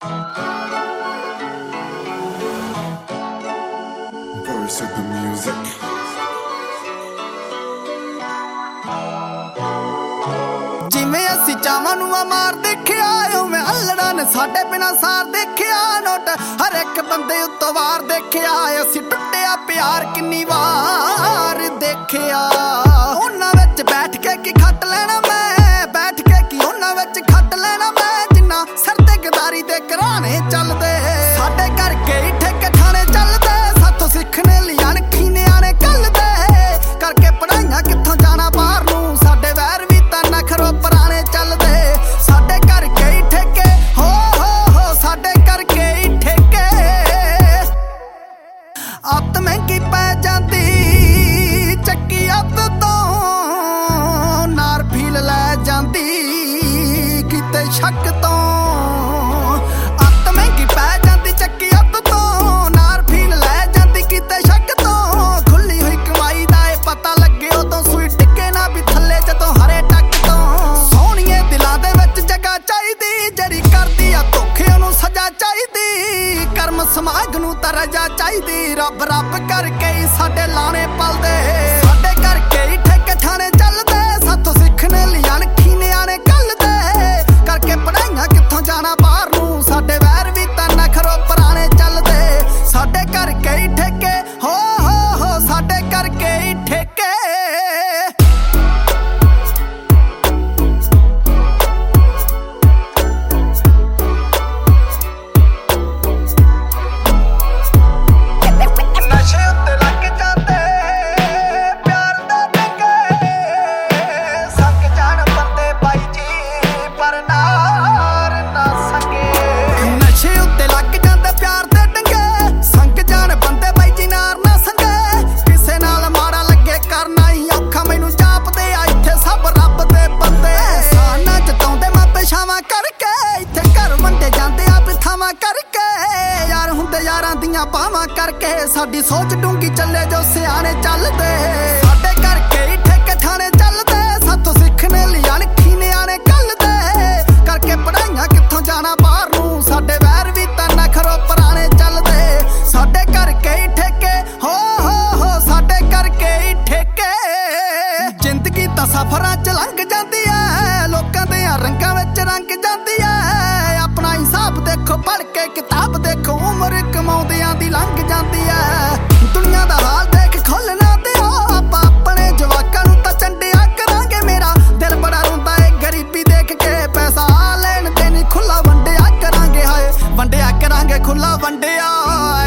Voice of the music. ਜਿਵੇਂ ਅਸੀਂ ਚਾਵਾਂ ਨੂੰ ਮਾਰ ਦੇਖਿਆ ਉਵੇਂ ਅਲੜਾਂ ਨੇ ਸਾਡੇ ਬਿਨਾਂ ਸਾਰ ਦੇਖਿਆ ਨੋਟ ਹਰ ਇੱਕ ਬੰਦੇ ਉੱਤੋਂ ਵਾਰ ਦੇਖਿਆ ਅਸੀਂ ਟੁੱਟਿਆ ਪਿਆਰ ਕਿੰਨੀ ਵਾਰ ਦੇਖਿਆ ਉਹਨਾਂ ਵਿੱਚ ਬੈਠ ਕੇ ਕੀ ਖੱਟ ਲੈਣਾ ਮੈਂ ਬੈਠ ਕੇ ਕੀ ਉਹਨਾਂ ਵਿੱਚ ਖੱਟ ਲੈਣਾ ਮੈਂ ਜਿੰਨਾ ਸਿਰ ਤੇ ਗਦਾਰੀ ਦੇ ਘਰਾਣੇ ਚੱਲਦੇ ਸਾਡੇ ਕਰਕੇ ਹੀ ਠੇਕੇ ਠਾਣੇ ਚੱਲਦੇ ਸਾਥੋਂ ਸਿੱਖਣੇ ਲਈ ਅਣਖੀ ਨਿਆਣੇ ਕੱਲਦੇ ਕਰਕੇ ਪੜਾਈਆਂ ਕਿੱਥੋਂ ਜਾਣਾ ਬਾਹਰ ਨੂੰ ਸਾਡੇ ਵੈਰ ਵੀ ਤਾਂ ਨਖਰੋ ਪੁਰਾਣੇ ਚੱਲਦੇ ਸਾਡੇ ਕਰਕੇ ਹੀ ਠੇਕੇ ਹੋ ਸਾਡੇ ਕਰਕੇ ਹੀ ਠੇਕੇ ਅੱਤ ਮਹਿੰਗੀ ਪੈ ਜਾਂਦੀ ਚੱਕੀ ਅੱਤ ਤੋਂ ਨਾਰ ਫੀਲ ਲੈ ਜਾਂਦੀ ਕਿਤੇ ਸ਼ੱਕ ਤੋਂ ਅੱਤ ਮਹਿੰਗੀ ਪੈ ਜਾਂਦੀ ਚੱਕੀ ਅੱਤ ਤੋਂ ਨਾਰ ਫੀਲ ਲੈ ਜਾਂਦੀ ਕਿਤੇ ਸ਼ੱਕ ਤੋਂ ਖੁੱਲੀ ਹੋਈ ਕਮਾਈ ਦਾ ਇਹ ਪਤਾ ਲੱਗੇ ਉਦੋਂ ਸੂਈ ਟਿੱਕੇ ਨਾ ਵੀ ਥੱਲੇ ਜਦੋਂ ਹਰੇ ਟੱਕ ਤੋਂ ਸੋਹਣੀਏ ਦਿਲਾਂ ਦੇ ਵਿੱਚ ਜਗ੍ਹਾ ਚਾਹੀਦੀ ਜਿਹੜੀ ਕਰਦੀ ਆ ਧੋਖੇ ਉਹਨੂੰ ਸਜ਼ਾ ਚਾਹੀਦੀ ਕਰਮ ਸਮਾਜ ਨੂੰ ਤਾਂ ਰਜਾ ਚਾਹੀਦੀ ਰੱਬ ਰੱਬ ਕਰਕੇ ਹੀ ਸਾਡੇ ਲਾਣੇ ਪਲਦੇ ਸਾਡੇ ਕਰਕੇ ਹੀ ਠੇਕੇ ਠਾਣੇ ਚੱਲਦੇ ਸਾਥੋਂ ਸਿੱਖਣੇ ਲਈ ਅਣਖੀ ਨਿਆਣੇ ਕੱਲਦੇ ਕਰਕੇ ਪੜਾਈਆਂ ਕਿੱਥੋਂ ਜਾਣਾ ਬਾਹਰ ਨੂੰ ਸਾਡੇ ਵੈਰ ਵੀ ਤਾਂ ਨਖਰੋ ਪੁਰਾਣੇ ਚੱਲਦੇ ਸਾਡੇ ਕਰਕੇ ਹੀ ਠੇਕੇ ਹੋ ਸਾਡੇ ਕਰਕੇ ਹੀ ਠੇਕੇ ਯਾਰਾਂ ਦੀਆਂ ਬਾਹਾਂ ਕਰਕੇ ਸਾਡੀ ਸੋਚ ਡੂੰਗੀ ਚੱਲੇ ਜੋ ਸਿਆਣੇ ਚੱਲਦੇ ਸਾਡੇ ਕਰਕੇ ਹੀ ਠੇਕੇ ਠਾਣੇ ਚੱਲਦੇ ਸਾਥੋਂ ਸਿੱਖਣੇ ਲਈ ਅਣਖੀ ਨਿਆਣੇ ਕੱਲਦੇ ਕਰਕੇ ਪੜਾਈਆਂ ਕਿੱਥੋਂ ਜਾਣਾ ਬਾਹਰ ਨੂੰ ਸਾਡੇ ਵੈਰ ਵੀ ਤਾਂ ਨਖਰੋ ਪੁਰਾਣੇ ਚੱਲਦੇ ਸਾਡੇ ਕਰਕੇ ਹੀ ਠੇਕੇ ਹੋ ਸਾਡੇ ਕਰਕੇ ਹੀ ਠੇਕੇ ਜ਼ਿੰਦਗੀ ਤਾਂ ਸਫ਼ਰਾਂ 'ਚ ਲੰਘ ਜਾਂਦੀ ਐ ਲੋਕਾਂ ਦੇ ਰੰਗਾਂ ਵਿੱਚ ਰੰਗ ਜਾਂਦੀ ਐ ਆਪਣਾ ਹਿਸਾਬ ਦੇਖੋ ਪੜ੍ਹ ਕੇ ਕਿਤਾਬ ਦੇਖੋ ਉਮਰ ਕਮਾਉਂਦਿਆਂ ਦੀ ਲੰਘ ਜਾਂਦੀ ਐ ਦੁਨੀਆ ਦਾ ਹਾਲ ਦੇਖ ਖੋਲਣਾ ਦਿਓ ਆਪਾਂ ਆਪਣੇ ਜਵਾਕਾਂ ਨੂੰ ਤਾਂ ਚੰਡਿਆ ਕਰਾਂਗੇ ਮੇਰਾ ਦਿਲ ਬੜਾ ਰੋਂਦਾ ਏ ਗਰੀਬੀ ਦੇਖ ਕੇ ਪੈਸਾ ਲੈਣ ਦੇ ਨਹੀਂ ਖੁੱਲਾ ਵੰਡਿਆ ਕਰਾਂਗੇ ਹਾਏ ਵੰਡਿਆ ਕਰਾਂਗੇ ਖੁੱਲਾ ਵੰਡਿਆ